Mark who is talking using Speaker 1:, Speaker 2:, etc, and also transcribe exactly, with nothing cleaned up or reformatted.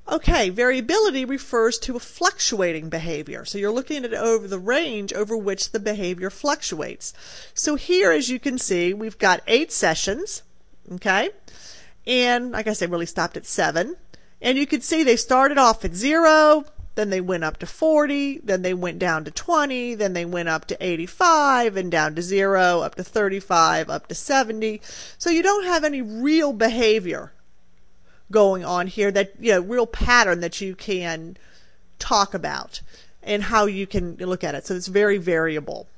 Speaker 1: Okay, variability refers to a fluctuating behavior. So you're looking at it over the range over which the behavior fluctuates. So here, as you can see, we've got eight sessions, okay? And like I said, really stopped at seven. And you can see they started off at zero, then they went up to forty, then they went down to twenty, then they went up to eighty-five, and down to zero, up to thirty-five, up to seventy. So you don't have any real behavior going on here, that, you know, real pattern that you can talk about and how you can look at it. So it's very variable.